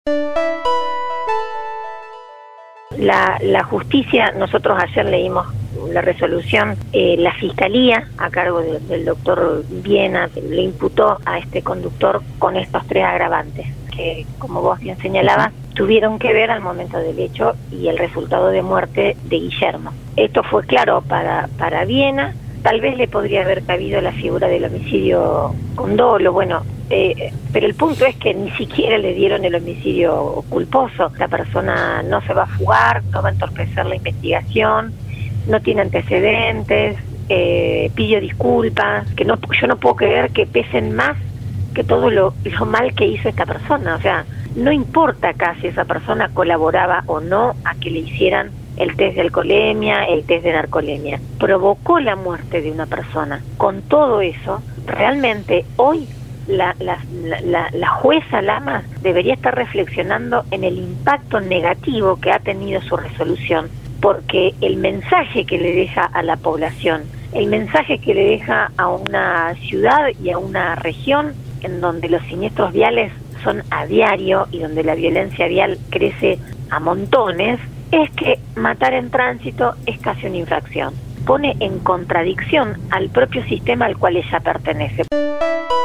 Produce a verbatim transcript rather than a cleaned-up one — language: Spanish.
La, la justicia, nosotros ayer leímos la resolución, eh, la fiscalía a cargo de, del doctor Viena le imputó a este conductor con estos tres agravantes que, como vos bien señalabas, tuvieron que ver al momento del hecho y el resultado de muerte de Guillermo. Esto fue claro para, para Viena. Tal vez le podría haber cabido la figura del homicidio con dolo, bueno, eh, pero el punto es que ni siquiera le dieron el homicidio culposo. La persona no se va a fugar, no va a entorpecer la investigación, no tiene antecedentes, eh, pidió disculpas, que no, yo no puedo creer que pesen más que todo lo, lo mal que hizo esta persona. O sea, no importa acá si esa persona colaboraba o no a que le hicieran el test de alcoholemia, el test de narcolemia. Provocó la muerte de una persona. Con todo eso, realmente hoy la, la, la, la jueza Lamas debería estar reflexionando en el impacto negativo que ha tenido su resolución, porque el mensaje que le deja a la población, el mensaje que le deja a una ciudad y a una región en donde los siniestros viales son a diario y donde la violencia vial crece a montones, es que matar en tránsito es casi una infracción. Pone en contradicción al propio sistema al cual ella pertenece.